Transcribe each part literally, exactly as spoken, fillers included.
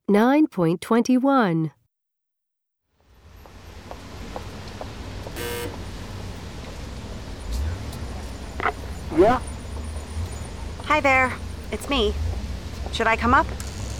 nine point twenty-one. Yeah? Hi there. It's me. Should I come up?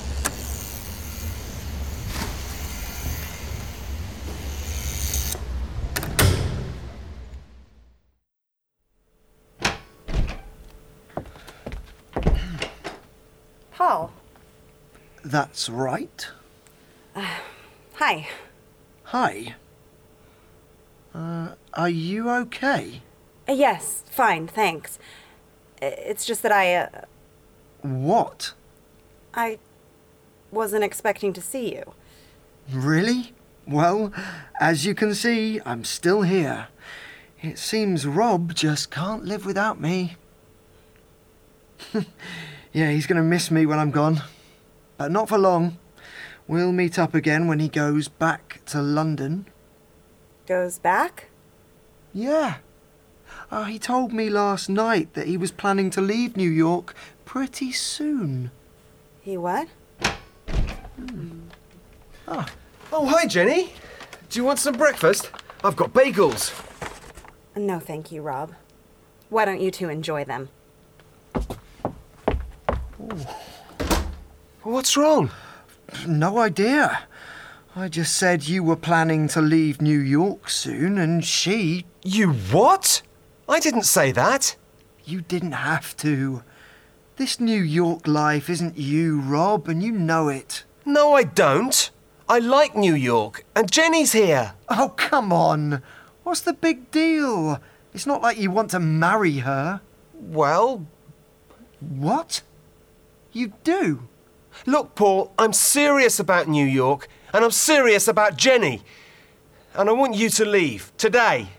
Paul. That's right. Uh, hi. Hi. Uh, are you okay? Uh, yes, fine, thanks. It's just that I, uh... What? I wasn't expecting to see you. Really? Well, as you can see, I'm still here. It seems Rob just can't live without me. Yeah, he's going to miss me when I'm gone. But not for long. We'll meet up again when he goes back to London. Goes back? Yeah. Uh, he told me last night that he was planning to leave New York pretty soon. He what? Hmm. Oh. oh, hi, Jenny. Do you want some breakfast? I've got bagels. No, thank you, Rob. Why don't you two enjoy them? Ooh. What's wrong? No idea. I just said you were planning to leave New York soon, and she... You what? I didn't say that. You didn't have to. This New York life isn't you, Rob, and you know it. No, I don't. I like New York, and Jenny's here. Oh, come on. What's the big deal? It's not like you want to marry her. Well... What? You do? Look, Paul, I'm serious about New York, and I'm serious about Jenny. And I want you to leave, today.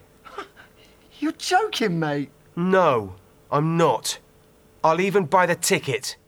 You're joking, mate. No, I'm not. I'll even buy the ticket.